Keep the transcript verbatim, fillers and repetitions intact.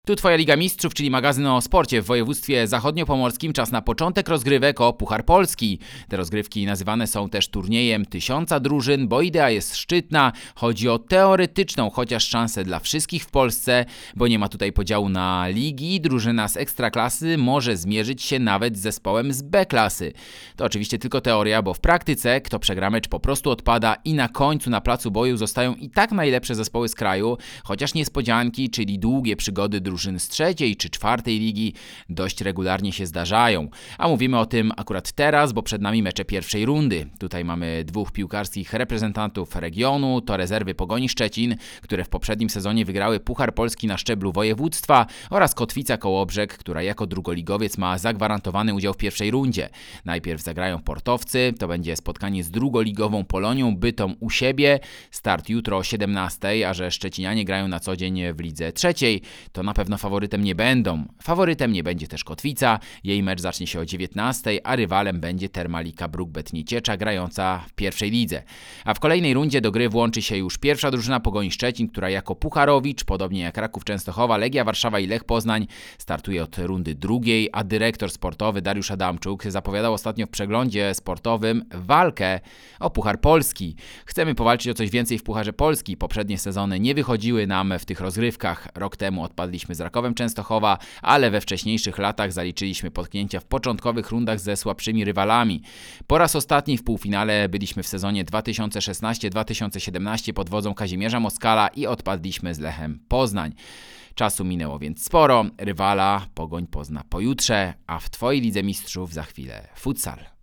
Tu Twoja Liga Mistrzów, czyli magazyn o sporcie w województwie zachodniopomorskim. Czas na początek rozgrywek o Puchar Polski. Te rozgrywki nazywane są też turniejem tysiąca drużyn, bo idea jest szczytna. Chodzi o teoretyczną chociaż szansę dla wszystkich w Polsce, bo nie ma tutaj podziału na ligi. Drużyna z ekstraklasy może zmierzyć się nawet z zespołem z B-klasy. To oczywiście tylko teoria, bo w praktyce kto przegra mecz po prostu odpada i na końcu na placu boju zostają i tak najlepsze zespoły z kraju, chociaż niespodzianki, czyli długie przygody drużyn z trzeciej czy czwartej ligi dość regularnie się zdarzają. A mówimy o tym akurat teraz, bo przed nami mecze pierwszej rundy. Tutaj mamy dwóch piłkarskich reprezentantów regionu, to rezerwy Pogoni Szczecin, które w poprzednim sezonie wygrały Puchar Polski na szczeblu województwa, oraz Kotwica Kołobrzeg, która jako drugoligowiec ma zagwarantowany udział w pierwszej rundzie. Najpierw zagrają Portowcy, to będzie spotkanie z drugoligową Polonią Bytom u siebie. Start jutro o siedemnastej, a że Szczecinianie grają na co dzień w lidze trzeciej, to na pewno faworytem nie będą. Faworytem nie będzie też Kotwica, jej mecz zacznie się o dziewiętnastej, a rywalem będzie Termalika Bruk-Bet Nieciecza, grająca w pierwszej lidze. A w kolejnej rundzie do gry włączy się już pierwsza drużyna Pogoni Szczecin, która jako pucharowicz, podobnie jak Raków Częstochowa, Legia Warszawa i Lech Poznań, startuje od rundy drugiej, a dyrektor sportowy Dariusz Adamczuk zapowiadał ostatnio w przeglądzie sportowym walkę o Puchar Polski. Chcemy powalczyć o coś więcej w Pucharze Polski. Poprzednie sezony nie wychodziły nam w tych rozgrywkach. Rok temu odpadliśmy z Rakowem Częstochowa, ale we wcześniejszych latach zaliczyliśmy potknięcia w początkowych rundach ze słabszymi rywalami. Po raz ostatni w półfinale byliśmy w sezonie dwa tysiące szesnastym dwa tysiące siedemnastym pod wodzą Kazimierza Moskala i odpadliśmy z Lechem Poznań. Czasu minęło więc sporo. Rywala Pogoń pozna pojutrze, a w Twojej Lidze Mistrzów za chwilę futsal.